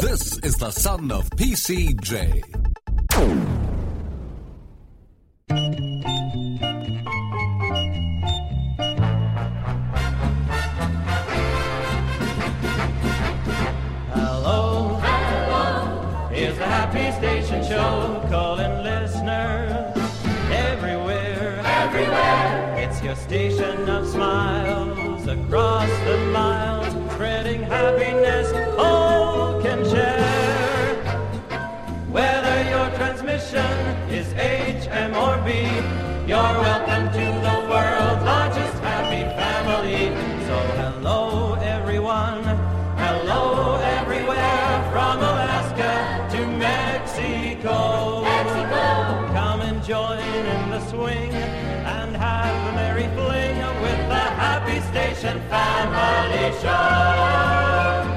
This is the son of PCJ. Hello, here's the Happy Station Show, calling listeners everywhere. It's your station of smiles across the miles, spreading happiness all can share. Whether your transmission is HM or B, you're welcome to the world's largest happy family. So hello everyone, hello everywhere, from Alaska to Mexico. Come and join in the swing and have a merry fling with the Happy Station Family Show.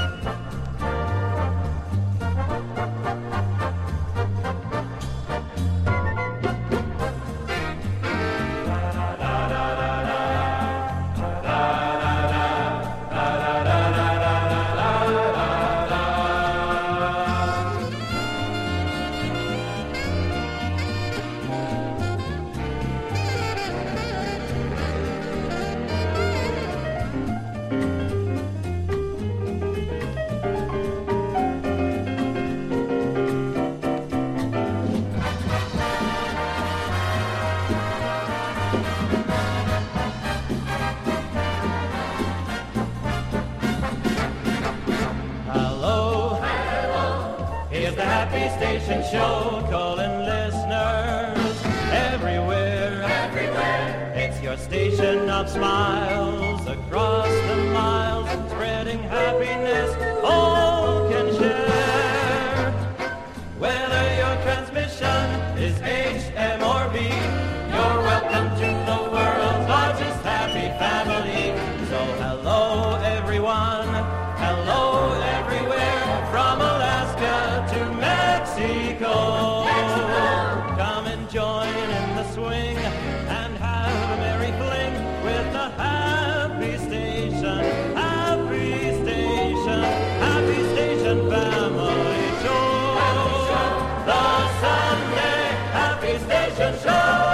Station show, calling listeners everywhere. It's your station of smiles across the miles, spreading happiness all can share. Whether your transmission is HM or B, you're welcome to the world's largest happy family. So hello everyone, hello everywhere, from Alaska to Mexico. Come and join in the swing and have a merry fling with the Happy Station, Happy Station, Happy Station Family Show. The Sunday Happy Station Show.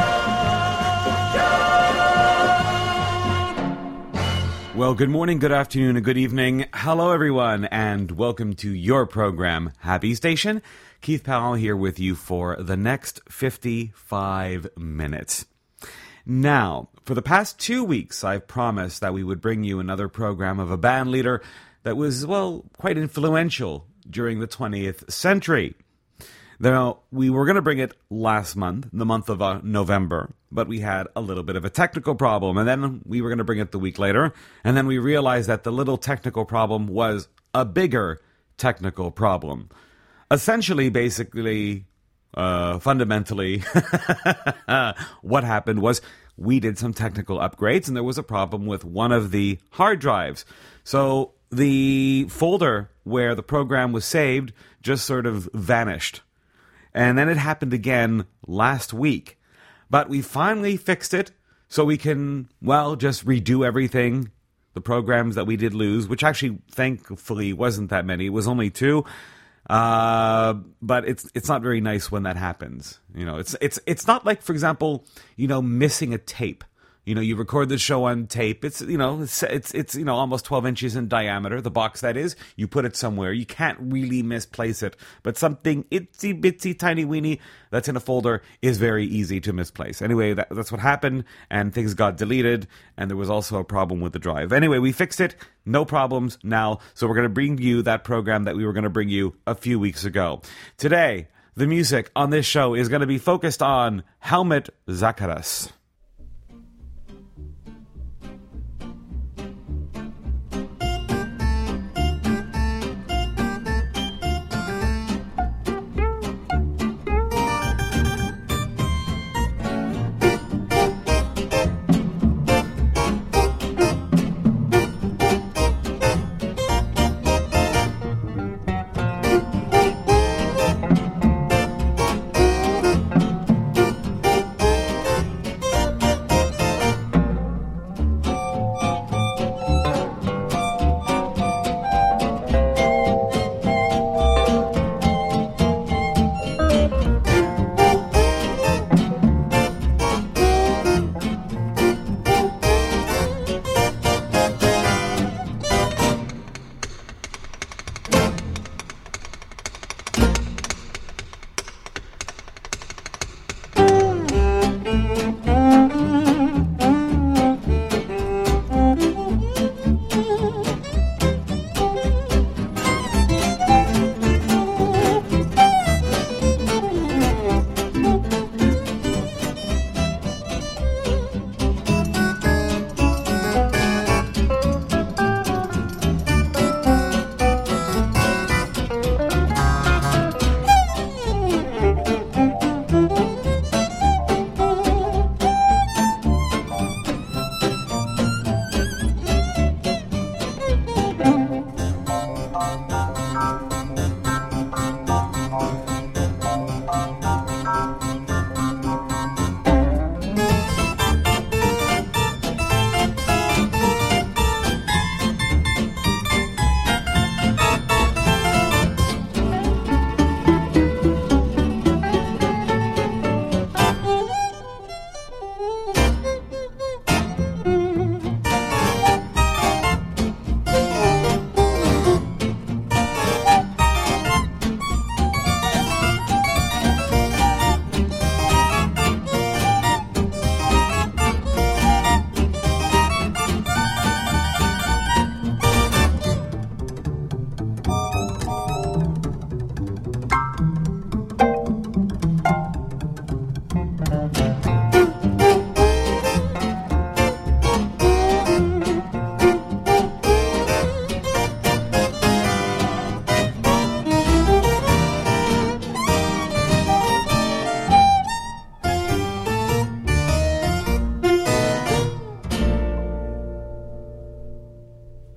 Well, good morning, good afternoon, and good evening. Hello, everyone, and welcome to your program, Happy Station. Keith Powell here with you for the next 55 minutes. Now, for the past 2 weeks, I've promised that we would bring you another program of a band leader that was, well, quite influential during the 20th century. Now, we were going to bring it last month, the month of November, but we had a little bit of a technical problem, and then we were going to bring it the week later, and then we realized that the little technical problem was a bigger technical problem. Essentially, basically, fundamentally, what happened was we did some technical upgrades, and there was a problem with one of the hard drives. So the folder where the program was saved just sort of vanished. And then it happened again last week. But we finally fixed it so we can, well, just redo everything. The programs that we did lose, which actually, thankfully, wasn't that many. It was only 2. But it's not very nice when that happens. You know, it's not like, for example, you know, missing a tape. You know, you record the show on tape. It's almost 12 inches in diameter, the box that is. You put it somewhere. You can't really misplace it. But something itsy bitsy tiny weeny that's in a folder is very easy to misplace. Anyway, that's what happened, and things got deleted, and there was also a problem with the drive. Anyway, we fixed it. No problems now. So we're going to bring you that program that we were going to bring you a few weeks ago. Today, the music on this show is going to be focused on Helmut Zacharias.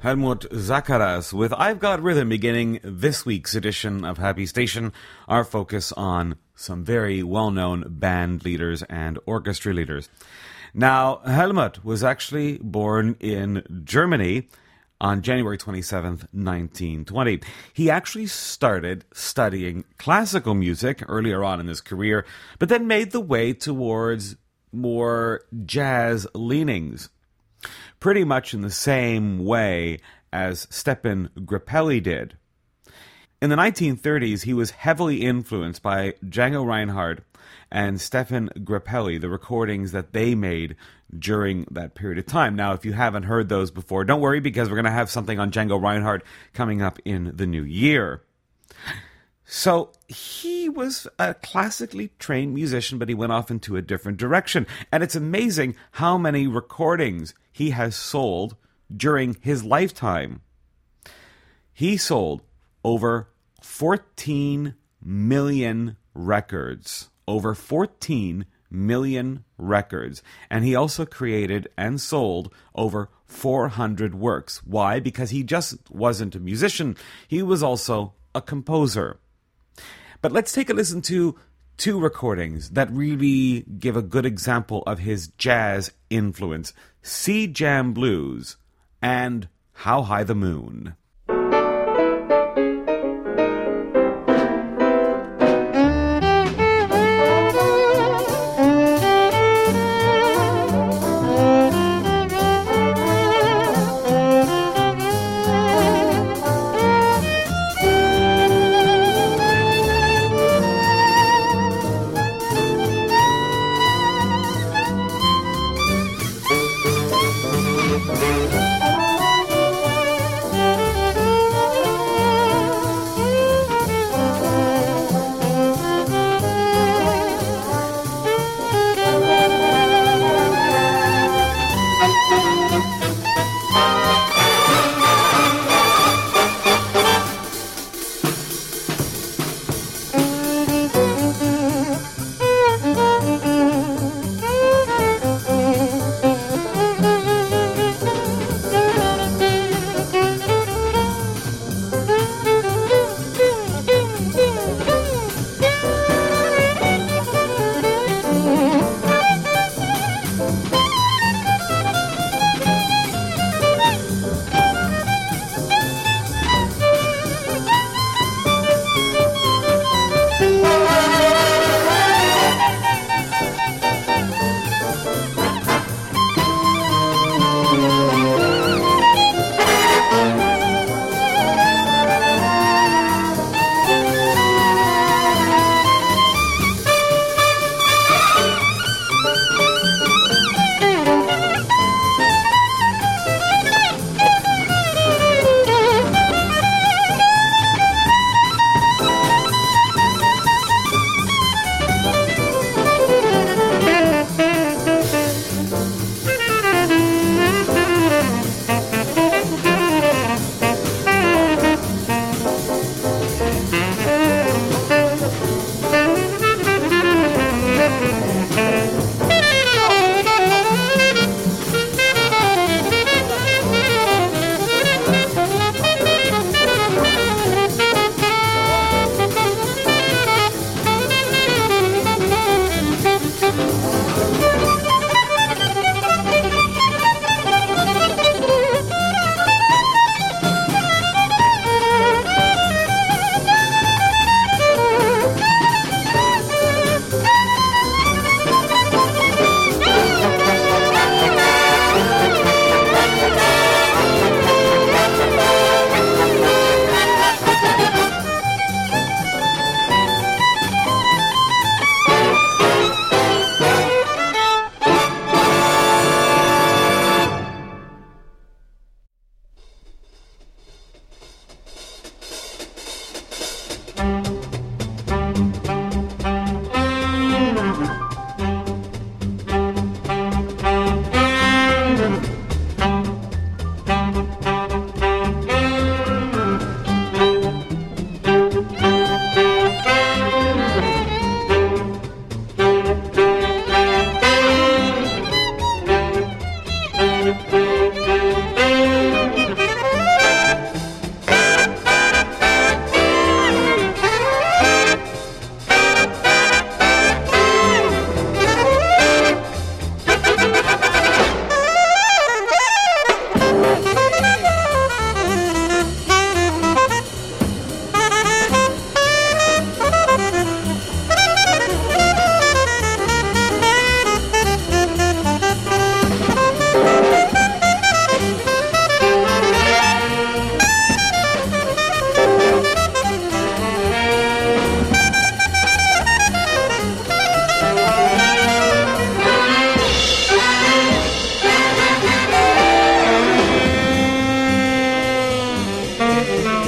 Helmut Zakaras with I've Got Rhythm, beginning this week's edition of Happy Station. Our focus on some very well-known band leaders and orchestra leaders. Now, Helmut was actually born in Germany on January 27th, 1920. He actually started studying classical music earlier on in his career, but then made the way towards more jazz leanings, pretty much in the same way as Stephan Grappelli did. In the 1930s, he was heavily influenced by Django Reinhardt and Stephan Grappelli, the recordings that they made during that period of time. Now, if you haven't heard those before, don't worry, because we're going to have something on Django Reinhardt coming up in the new year. So he was a classically trained musician, but he went off into a different direction. And it's amazing how many recordings he has sold during his lifetime. He sold over 14 million records. Over 14 million records. And he also created and sold over 400 works. Why? Because he just wasn't a musician. He was also a composer. But let's take a listen to two recordings that really give a good example of his jazz influence. Sea Jam Blues and How High the Moon.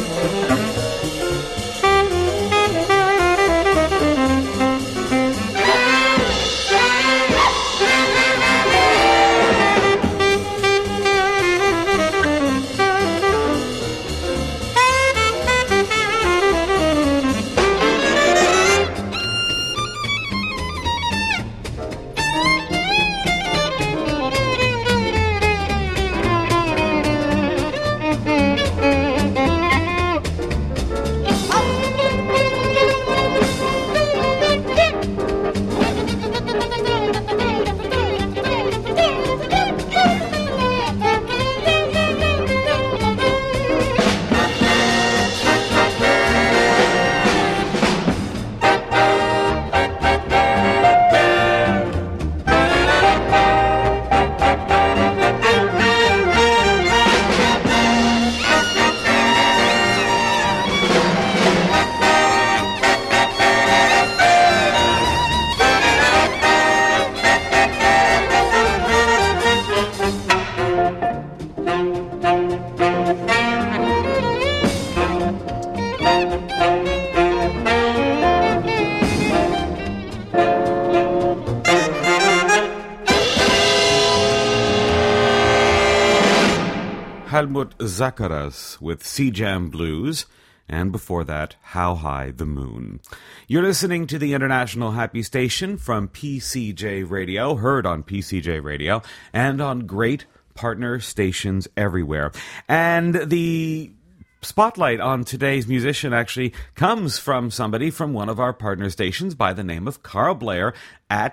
Helmut Zacharias with Sea Jam Blues, and before that, How High the Moon. You're listening to the International Happy Station from PCJ Radio, heard on PCJ Radio, and on great partner stations everywhere. And the spotlight on today's musician actually comes from somebody from one of our partner stations by the name of Carl Blair at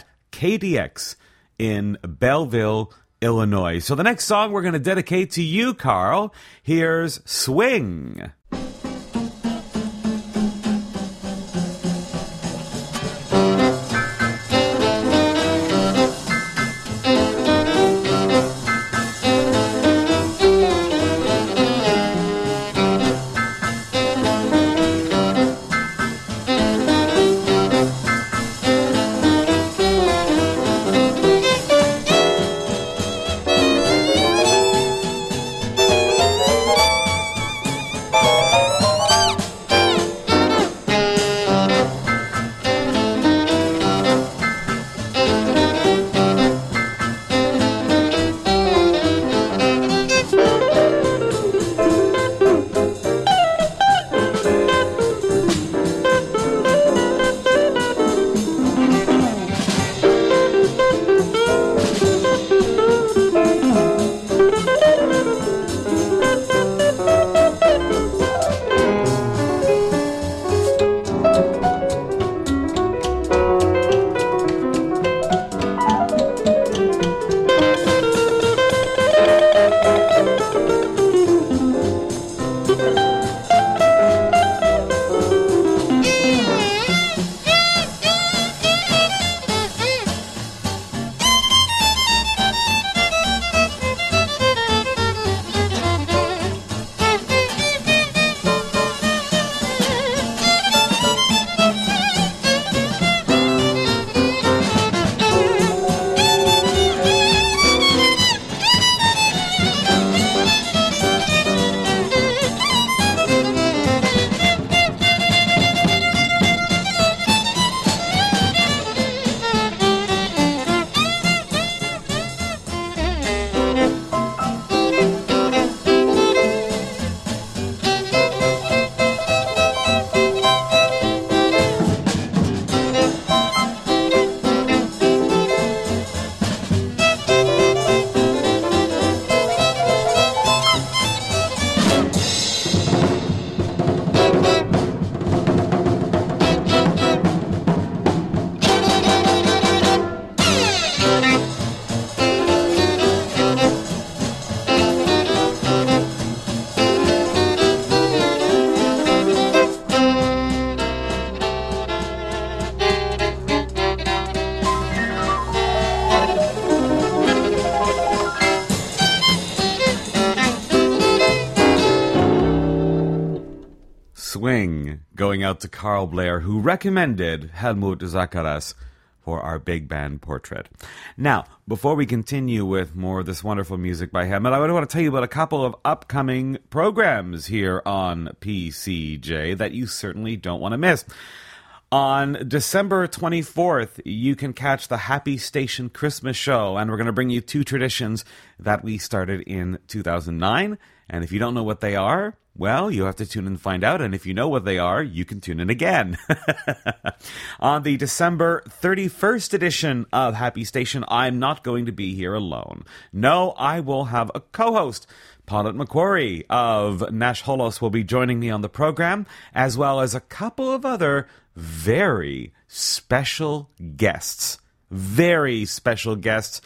KDX in Belleville, Illinois. So the next song we're going to dedicate to you, Carl. Here's Swing. Swing, going out to Carl Blair, who recommended Helmut Zacharias for our big band portrait. Now, before we continue with more of this wonderful music by Helmut, I want to tell you about a couple of upcoming programs here on PCJ that you certainly don't want to miss. On December 24th, you can catch the Happy Station Christmas Show, and we're going to bring you two traditions that we started in 2009. And if you don't know what they are, well, you have to tune in and find out. And if you know what they are, you can tune in again. On the December 31st edition of Happy Station, I'm not going to be here alone. No, I will have a co-host. Paulette McQuarrie of Nash Holos will be joining me on the program, as well as a couple of other very special guests. Very special guests.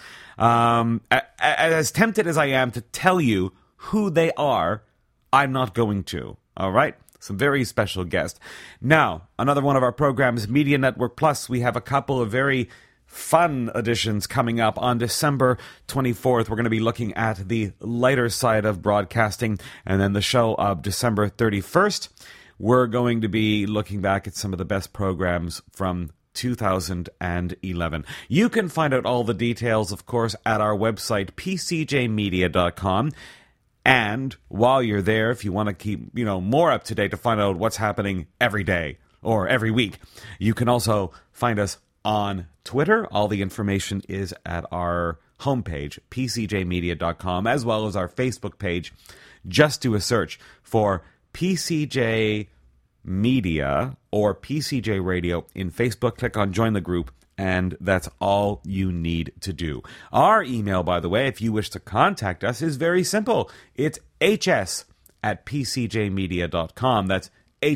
As tempted as I am to tell you who they are, I'm not going to. All right? Some very special guests. Now, another one of our programs, Media Network Plus, we have a couple of very fun editions coming up on December 24th. We're going to be looking at the lighter side of broadcasting, and then the show of December 31st. We're going to be looking back at some of the best programs from 2011. You can find out all the details, of course, at our website, pcjmedia.com. And while you're there, if you want to keep, more up to date to find out what's happening every day or every week, you can also find us on Twitter. All the information is at our homepage, pcjmedia.com, as well as our Facebook page. Just do a search for PCJ Media or PCJ Radio in Facebook. Click on Join the Group, and that's all you need to do. Our email, by the way, if you wish to contact us, is very simple. It's hs@pcjmedia.com. That's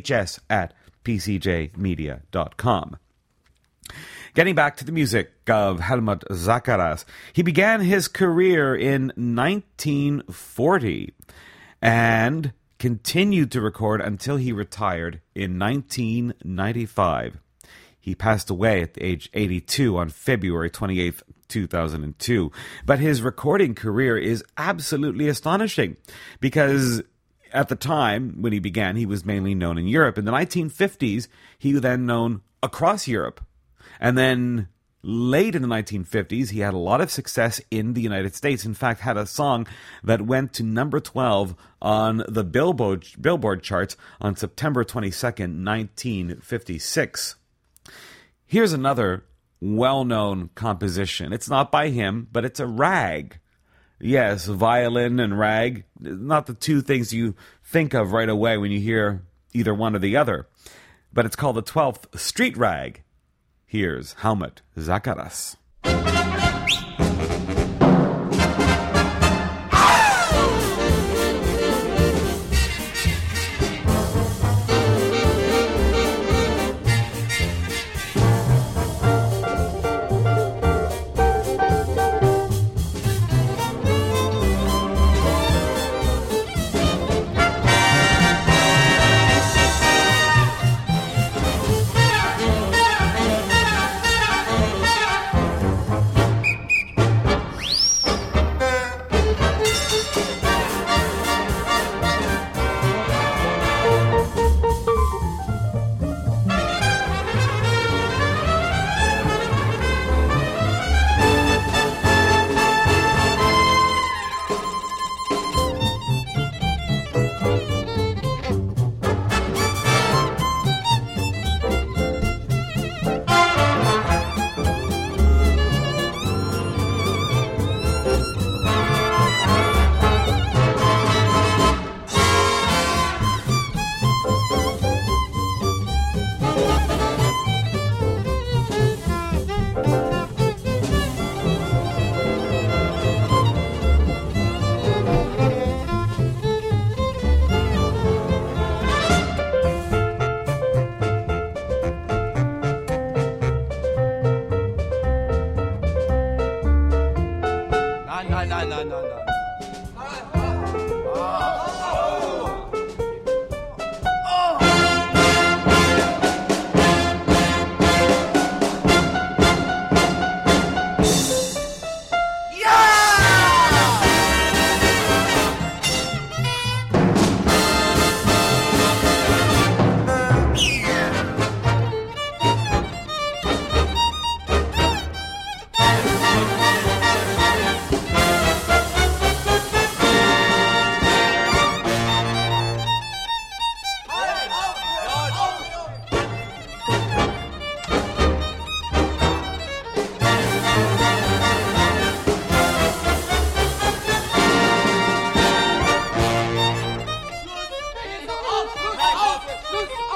hs@pcjmedia.com. Getting back to the music of Helmut Zacharias, he began his career in 1940 and continued to record until he retired in 1995. He passed away at the age 82 on February 28th, 2002. But his recording career is absolutely astonishing because at the time when he began, he was mainly known in Europe. In the 1950s, he was then known across Europe. And then late in the 1950s, he had a lot of success in the United States. In fact, had a song that went to number 12 on the Billboard charts on September 22nd, 1956. Here's another well-known composition. It's not by him, but it's a rag. Yes, violin and rag, not the two things you think of right away when you hear either one or the other. But it's called the 12th Street Rag. Here's Helmut Zacharias.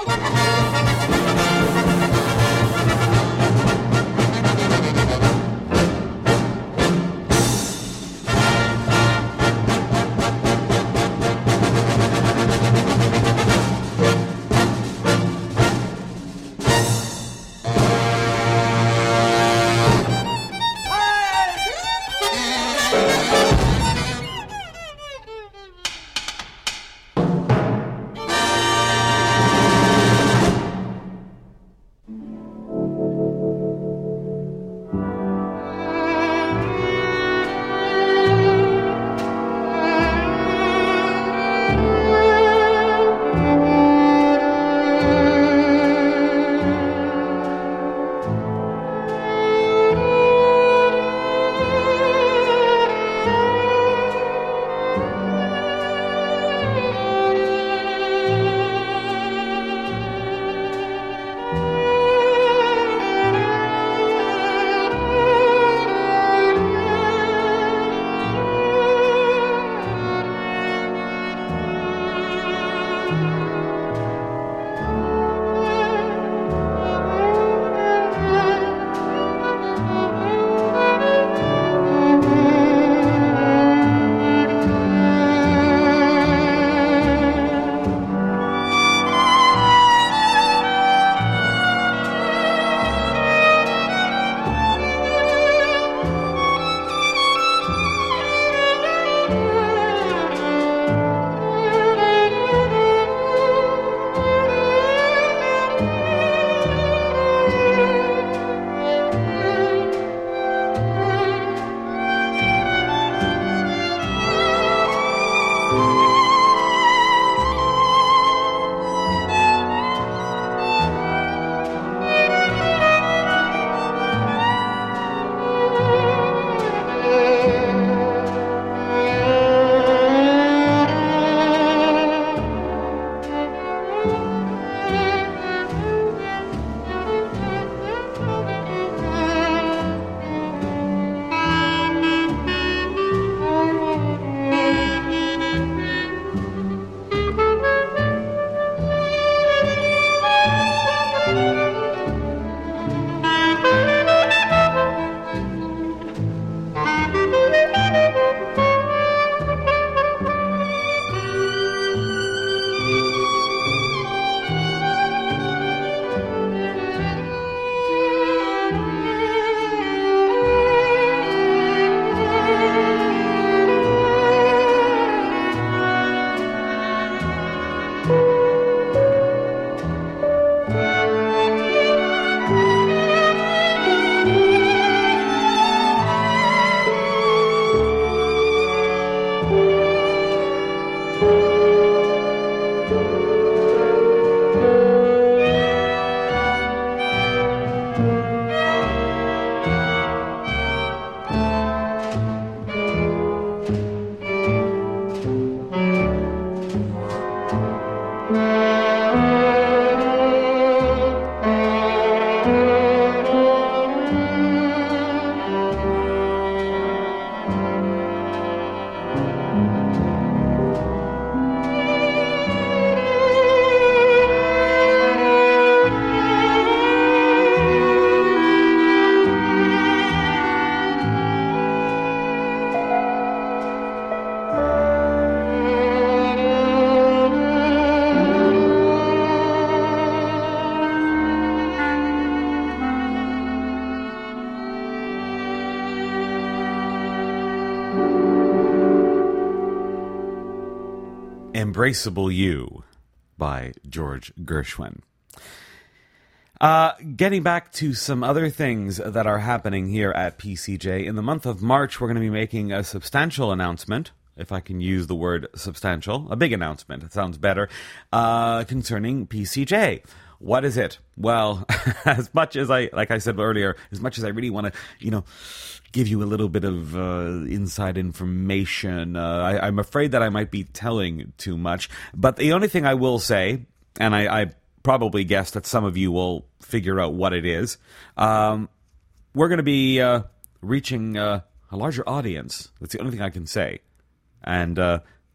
Embraceable You by George Gershwin. Getting back to some other things that are happening here at PCJ. In the month of March, we're going to be making a substantial announcement, if I can use the word substantial, a big announcement, it sounds better, concerning PCJ. What is it? Well, as much as like I said earlier, as much as I really want to, give you a little bit of inside information, I'm afraid that I might be telling too much. But the only thing I will say, and I probably guess that some of you will figure out what it is, we're going to be reaching a larger audience. That's the only thing I can say. And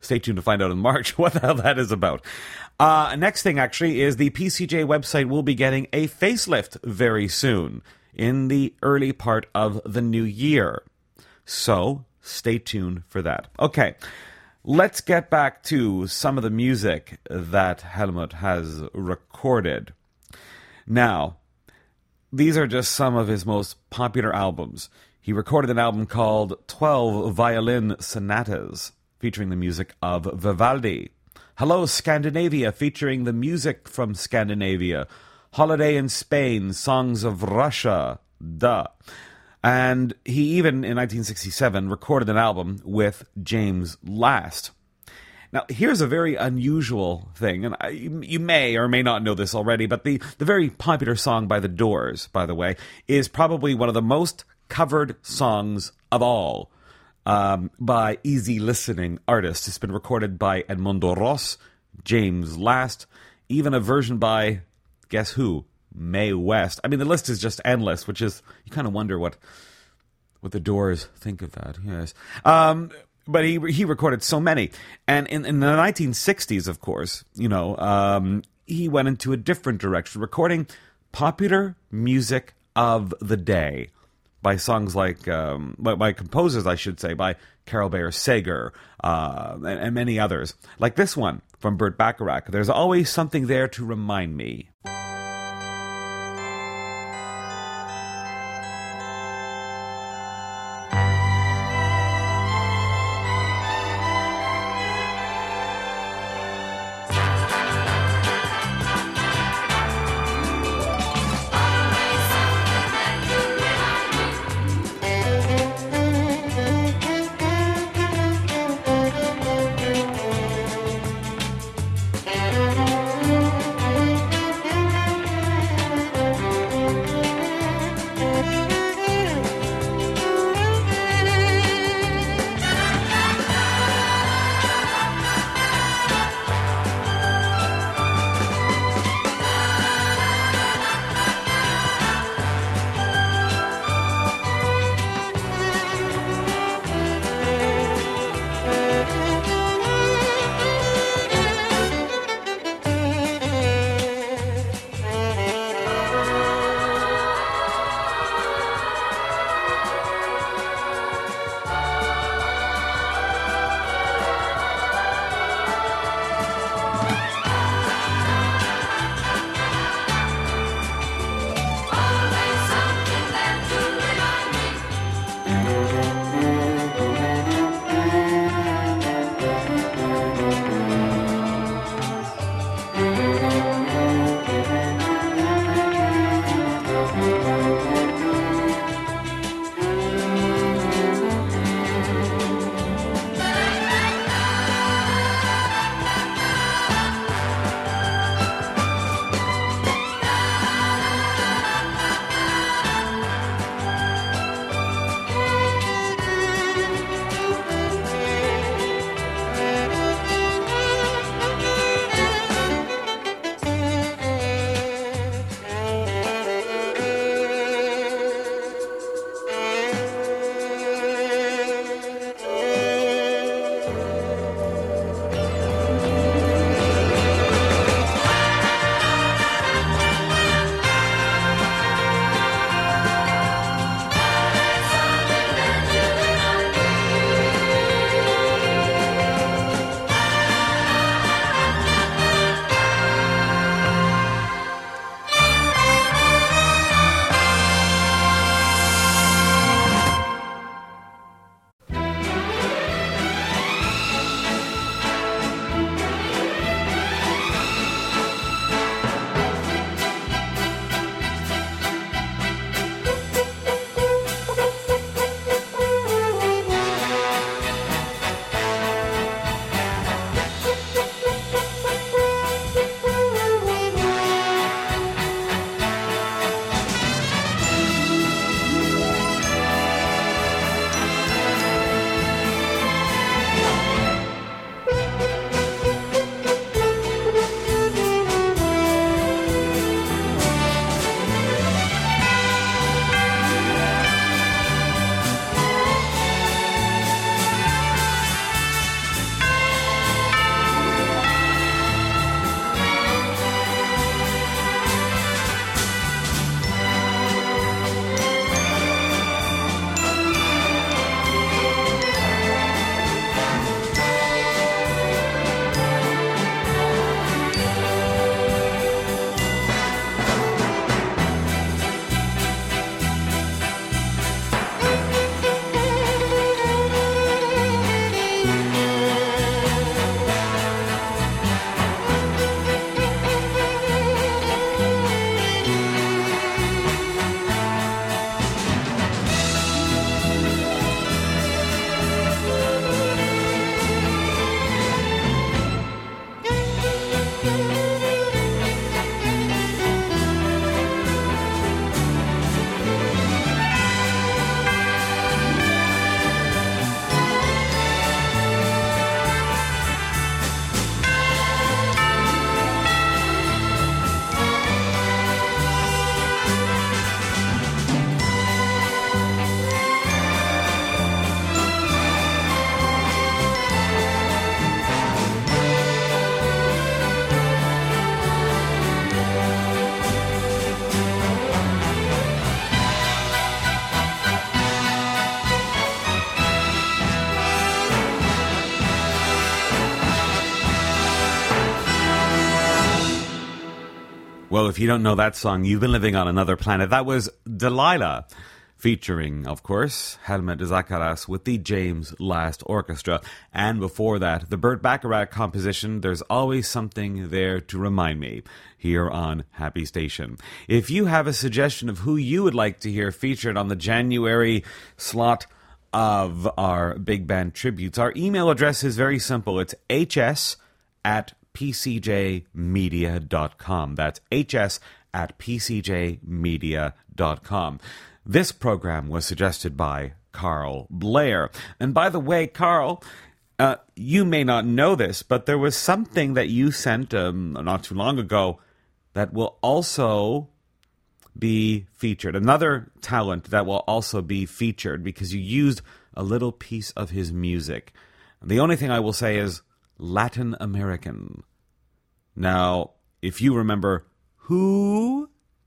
Stay tuned to find out in March what the hell that is about. Next thing, actually, is the PCJ website will be getting a facelift very soon, in the early part of the new year. So, stay tuned for that. Okay, let's get back to some of the music that Helmut has recorded. Now, these are just some of his most popular albums. He recorded an album called 12 Violin Sonatas, featuring the music of Vivaldi. Hello, Scandinavia, featuring the music from Scandinavia. Holiday in Spain, songs of Russia. Duh. And he even, in 1967, recorded an album with James Last. Now, here's a very unusual thing, and you may or may not know this already, but the very popular song by The Doors, by the way, is probably one of the most covered songs of all by easy listening artists. It's been recorded by Edmundo Ross, James Last, even a version by, guess who? Mae West. I mean, the list is just endless, which is, you kind of wonder what The Doors think of that, yes. But he recorded so many. And in the 1960s, of course, he went into a different direction, recording popular music of the day by songs like, by composers, I should say, by Carol Bayer Sager and many others. Like this one from Burt Bacharach, There's Always Something There to Remind Me. Well, if you don't know that song, you've been living on another planet. That was Delilah, featuring, of course, Helmut Zacharias with the James Last Orchestra. And before that, the Burt Bacharach composition, There's Always Something There to Remind Me, here on Happy Station. If you have a suggestion of who you would like to hear featured on the January slot of our big band tributes, our email address is very simple. It's hs@pcjmedia.com. That's hs@pcjmedia.com. This program was suggested by Carl Blair. And by the way, Carl, you may not know this, but there was something that you sent not too long ago that will also be featured. Another talent that will also be featured because you used a little piece of his music. The only thing I will say is Latin American. Now, if you remember who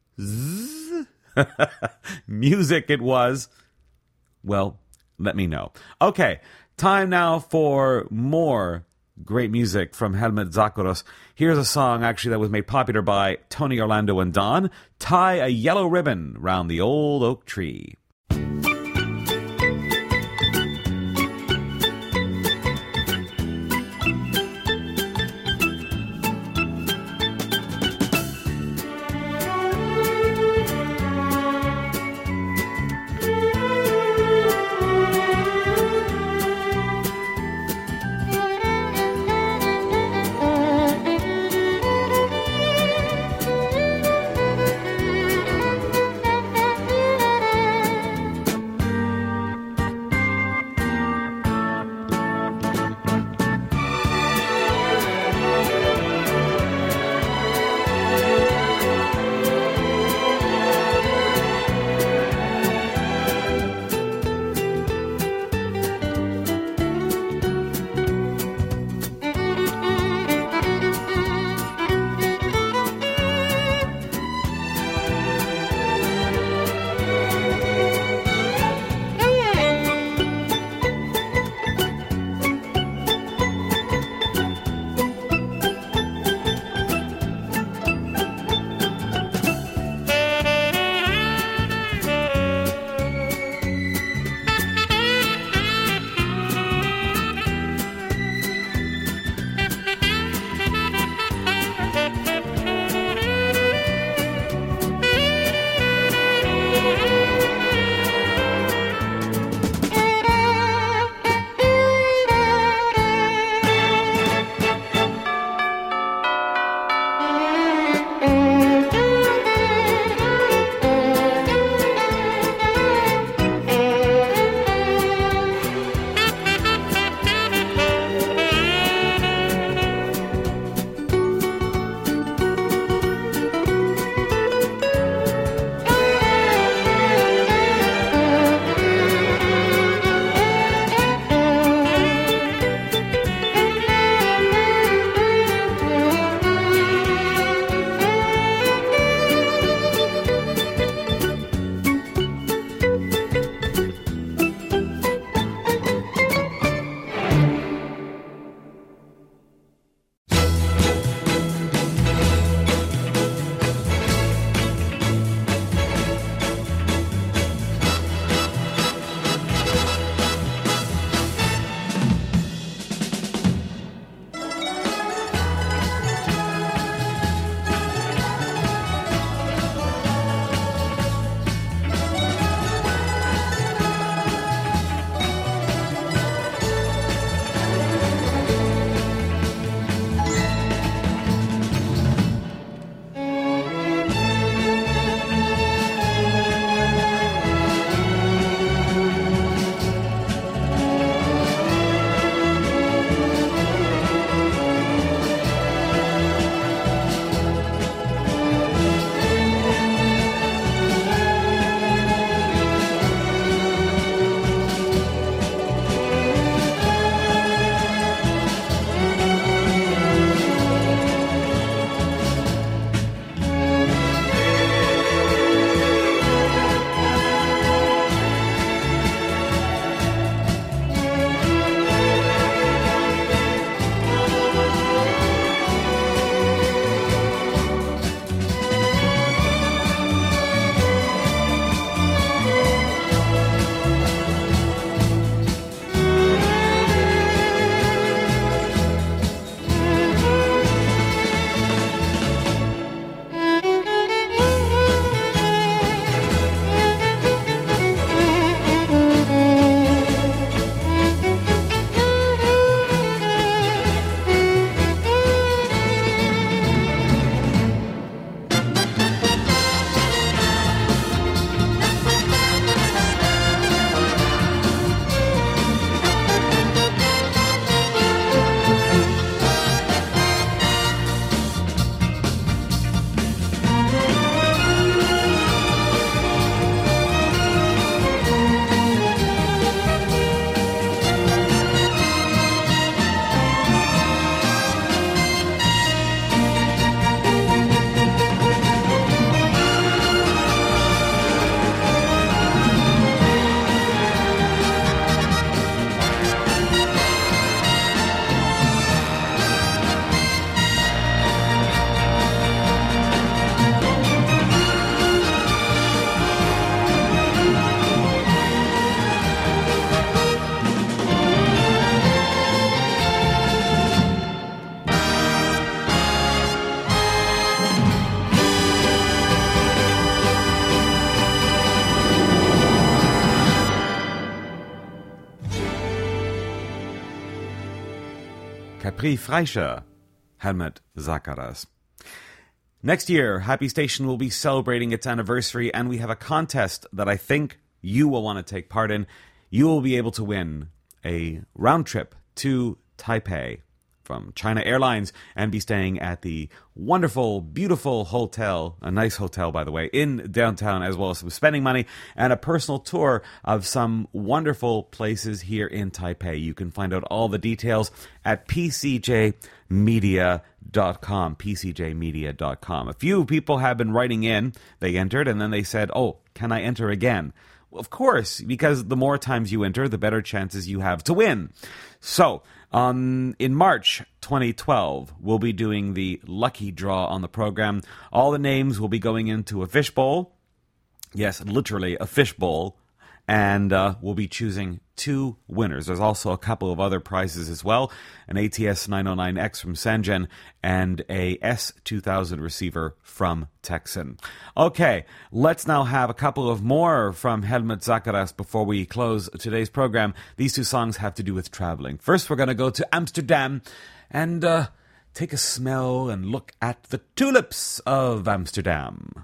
music it was, well, let me know. Okay, time now for more great music from Helmut Zacharias. Here's a song actually that was made popular by Tony Orlando and Don, Tie a Yellow Ribbon Round the Old Oak Tree. Capri Freische, Helmut Zacharias. Next year, Happy Station will be celebrating its anniversary, and we have a contest that I think you will want to take part in. You will be able to win a round trip to Taipei from China Airlines and be staying at the wonderful, beautiful hotel, a nice hotel, by the way, in downtown, as well as some spending money and a personal tour of some wonderful places here in Taipei. You can find out all the details at pcjmedia.com. A few people have been writing in. They entered and then they said, oh, can I enter again? Well, of course, because the more times you enter, the better chances you have to win. So, in March 2012, we'll be doing the lucky draw on the program. All the names will be going into a fishbowl. Yes, literally a fishbowl. And we'll be choosing 2 winners. There's also a couple of other prizes as well. An ATS 909X from Sangen and a S2000 receiver from Texan. Okay, let's now have a couple of more from Helmut Zacharias before we close today's program. These 2 songs have to do with traveling. First, we're going to go to Amsterdam and take a smell and look at the tulips of Amsterdam.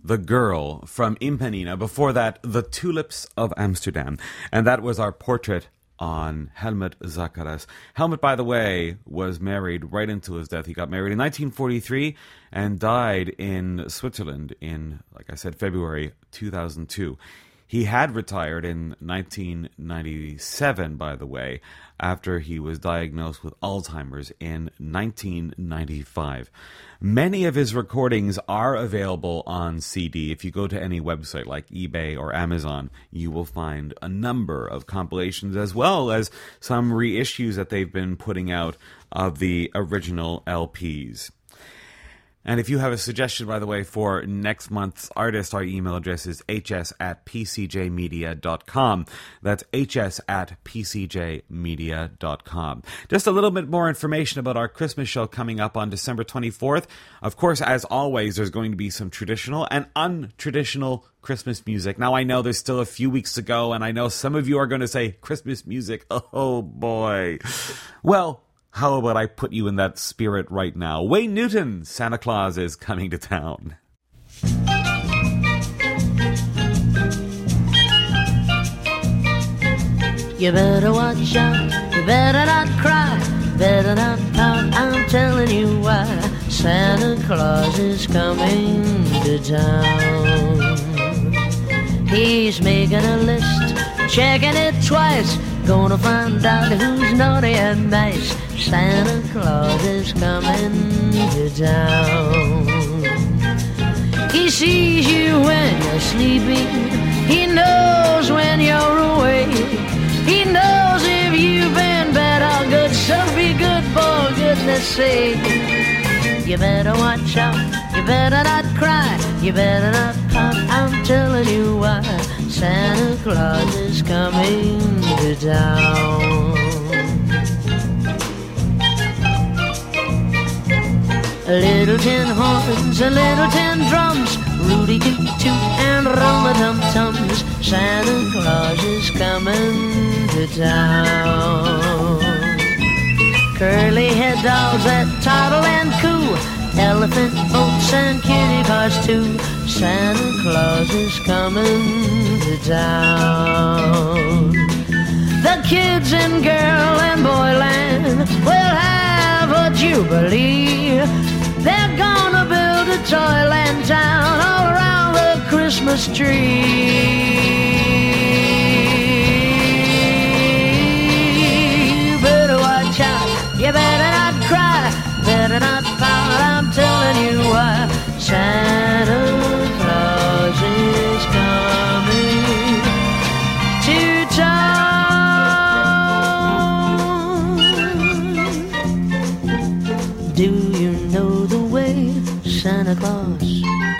The Girl from Impenina. Before that, The Tulips of Amsterdam. And that was our portrait on Helmut Zacharias. Helmut, by the way, was married right into his death. He got married in 1943 and died in Switzerland in, like I said, February 2002. He had retired in 1997, by the way, after he was diagnosed with Alzheimer's in 1995. Many of his recordings are available on CD. If you go to any website like eBay or Amazon, you will find a number of compilations as well as some reissues that they've been putting out of the original LPs. And if you have a suggestion, by the way, for next month's artist, our email address is hs@pcjmedia.com. That's hs@pcjmedia.com. Just a little bit more information about our Christmas show coming up on December 24th. Of course, as always, there's going to be some traditional and untraditional Christmas music. Now, I know there's still a few weeks to go, and I know some of you are going to say, Christmas music, oh boy. Well, how about I put you in that spirit right now? Wayne Newton, Santa Claus is coming to town. You better watch out, you better not cry, better not pout, I'm telling you why. Santa Claus is coming to town. He's making a list, checking it twice, gonna find out who's naughty and nice. Santa Claus is coming to town. He sees you when you're sleeping, he knows when you're awake, he knows if you've been bad or good, so be good for goodness sake. You better watch out, you better not cry, you better not pout, I'm telling you why. Santa Claus is coming to town. A little tin horns, a little tin drums, Rudy toot toot and rum-a-tum-tums. Santa Claus is coming to town. Curly-head dogs that toddle and coo, elephant boats and kitty cars too. Santa Claus is coming to town. The kids in girl and boyland will have a jubilee. They're gonna build a toyland town all around the Christmas tree. You better watch out, you better not cry, better not pout, I'm telling you why. Santa Claus is coming to town. Do you know the way, Santa Claus?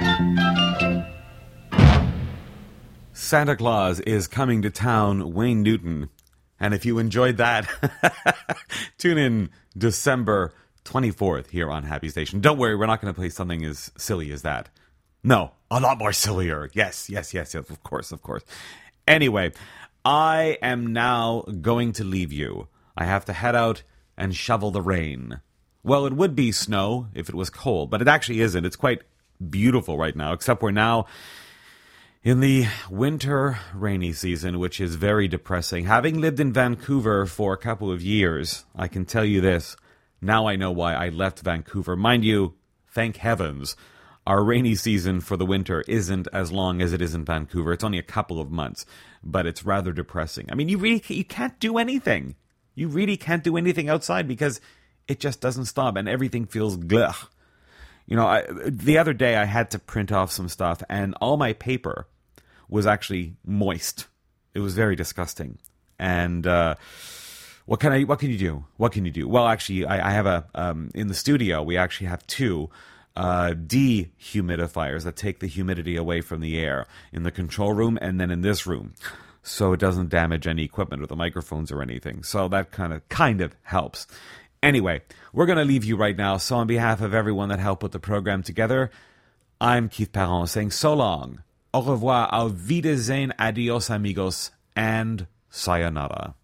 Santa Claus is coming to town, Wayne Newton. And if you enjoyed that, tune in December 24th here on Happy Station. Don't worry, we're not going to play something as silly as that. No, a lot more sillier. Yes, of course. Anyway, I am now going to leave you. I have to head out and shovel the rain. Well, it would be snow if it was cold, but it actually isn't. It's quite beautiful right now, except we're now in the winter rainy season, which is very depressing. Having lived in Vancouver for a couple of years, I can tell you this. Now I know why I left Vancouver. Mind you, thank heavens, our rainy season for the winter isn't as long as it is in Vancouver. It's only a couple of months, but it's rather depressing. I mean, you can't do anything. You really can't do anything outside because it just doesn't stop and everything feels glugh. You know, the other day I had to print off some stuff and all my paper was actually moist. It was very disgusting. And what can you do? Well, actually, I have in the studio, we actually have two dehumidifiers that take the humidity away from the air in the control room and then in this room, so it doesn't damage any equipment or the microphones or anything. So that kind of helps. Anyway, we're going to leave you right now. So on behalf of everyone that helped put the program together, I'm Keith Parent saying so long, au revoir, auf Wiedersehen, adios amigos, and sayonara.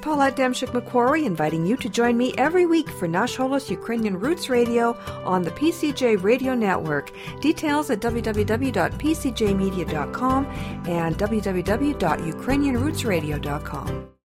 Paulette Demchik-McQuarrie, inviting you to join me every week for Nash Holos Ukrainian Roots Radio on the PCJ Radio Network. Details at www.pcjmedia.com and www.ukrainianrootsradio.com.